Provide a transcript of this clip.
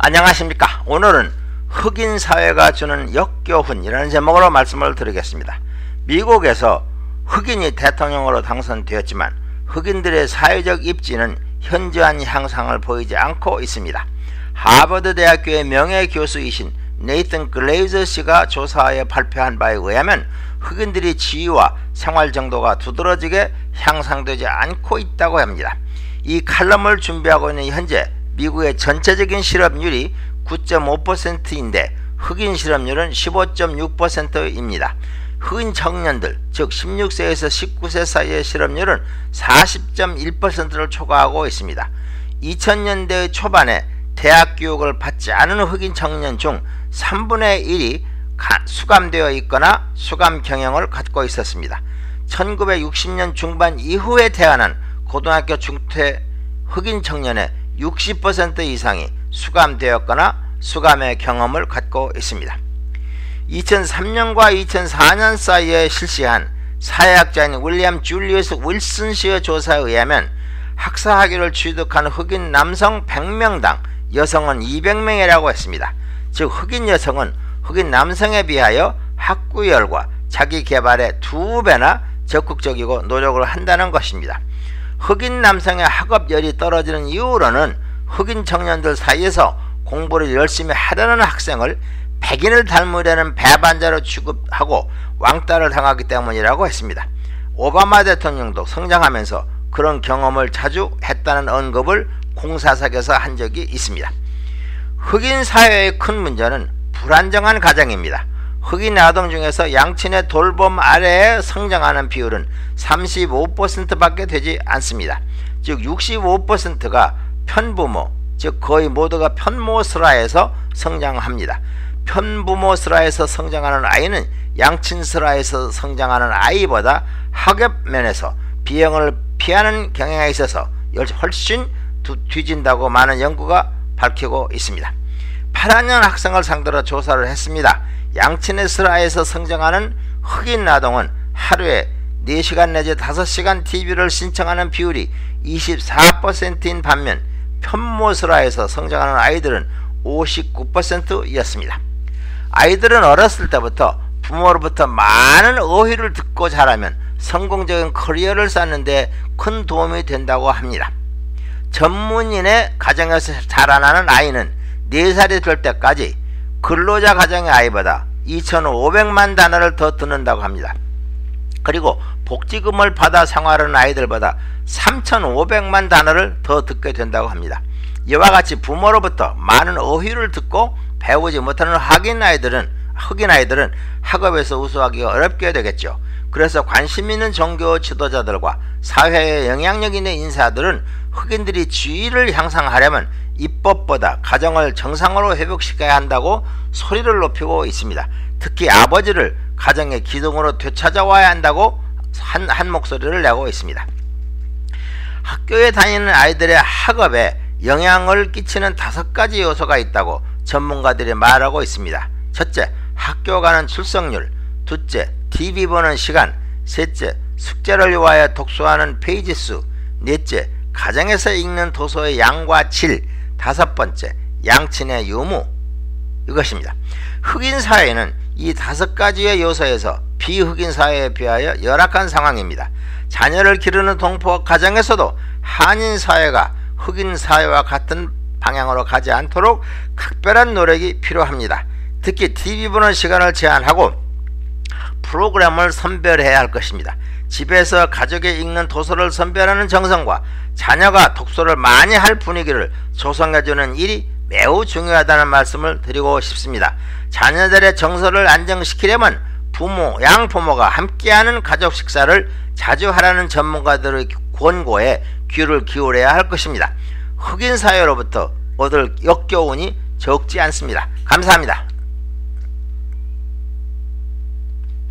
안녕하십니까. 오늘은 흑인 사회가 주는 역교훈이라는 제목으로 말씀을 드리겠습니다. 미국에서 흑인이 대통령으로 당선되었지만 흑인들의 사회적 입지는 현저한 향상을 보이지 않고 있습니다. 하버드 대학교의 명예교수이신 네이슨 글레이저 씨가 조사하여 발표한 바에 의하면 흑인들의 지위와 생활 정도가 두드러지게 향상되지 않고 있다고 합니다. 이 칼럼을 준비하고 있는 현재 미국의 전체적인 실업률이 9.5%인데 흑인 실업률은 15.6%입니다. 흑인 청년들, 즉 16세에서 19세 사이의 실업률은 40.1%를 초과하고 있습니다. 2000년대 초반에 대학 교육을 받지 않은 흑인 청년 중 3분의 1이 수감되어 있거나 수감 경영을 갖고 있었습니다. 1960년 중반 이후에 태어난 고등학교 중퇴 흑인 청년의 60% 이상이 수감되었거나 수감의 경험을 갖고 있습니다. 2003년과 2004년 사이에 실시한 사회학자인 윌리엄 줄리우스 윌슨 씨의 조사에 의하면 학사 학위를 취득한 흑인 남성 100명당 여성은 200명이라고 했습니다. 즉 흑인 여성은 흑인 남성에 비하여 학구열과 자기 개발에 2배나 적극적이고 노력을 한다는 것입니다. 흑인 남성의 학업열이 떨어지는 이유로는 흑인 청년들 사이에서 공부를 열심히 하려는 학생을 백인을 닮으려는 배반자로 취급하고 왕따를 당하기 때문이라고 했습니다. 오바마 대통령도 성장하면서 그런 경험을 자주 했다는 언급을 공사석에서 한 적이 있습니다. 흑인 사회의 큰 문제는 불안정한 가정입니다. 흑인 아동 중에서 양친의 돌봄 아래에 성장하는 비율은 35%밖에 되지 않습니다. 즉 65%가 편부모, 즉 거의 모두가 편모스라에서 성장합니다. 편부모스라에서 성장하는 아이는 양친스라에서 성장하는 아이보다 학업 면에서 비형을 피하는 경향에 있어서 훨씬 뒤진다고 많은 연구가 밝히고 있습니다. 8학년 학생을 상대로 조사를 했습니다. 양친의 슬하에서 성장하는 흑인 아동은 하루에 4시간 내지 5시간 TV를 신청하는 비율이 24%인 반면 편모슬하에서 성장하는 아이들은 59%였습니다. 아이들은 어렸을 때부터 부모로부터 많은 어휘를 듣고 자라면 성공적인 커리어를 쌓는 데 큰 도움이 된다고 합니다. 전문인의 가정에서 자라나는 아이는 4살이 될 때까지 근로자 가정의 아이보다 2,500만 단어를 더 듣는다고 합니다. 그리고 복지금을 받아 생활하는 아이들보다 3,500만 단어를 더 듣게 된다고 합니다. 이와 같이 부모로부터 많은 어휘를 듣고 배우지 못하는 흑인 아이들은 학업에서 우수하기가 어렵게 되겠죠. 그래서 관심 있는 종교 지도자들과 사회에 영향력 있는 인사들은 흑인들이 지위를 향상하려면 입법보다 가정을 정상으로 회복시켜야 한다고 소리를 높이고 있습니다. 특히 아버지를 가정의 기둥으로 되찾아와야 한다고 한 목소리를 내고 있습니다. 학교에 다니는 아이들의 학업에 영향을 끼치는 5가지 요소가 있다고 전문가들이 말하고 있습니다. 첫째, 학교 가는 출석률. 둘째, TV 보는 시간. 셋째, 숙제를 위하여 독서하는 페이지 수. 넷째, 가정에서 읽는 도서의 양과 질. 5번째, 양친의 유무. 이것입니다. 흑인 사회는 이 5가지의 요소에서 비흑인 사회에 비하여 열악한 상황입니다. 자녀를 기르는 동포 가정에서도 한인 사회가 흑인 사회와 같은 방향으로 가지 않도록 각별한 노력이 필요합니다. 특히 TV 보는 시간을 제한하고 프로그램을 선별해야 할 것입니다. 집에서 가족이 읽는 도서를 선별하는 정성과 자녀가 독서를 많이 할 분위기를 조성해주는 일이 매우 중요하다는 말씀을 드리고 싶습니다. 자녀들의 정서를 안정시키려면 양부모가 함께하는 가족 식사를 자주 하라는 전문가들의 권고에 귀를 기울여야 할 것입니다. 흑인 사회로부터 얻을 역교훈이 적지 않습니다. 감사합니다.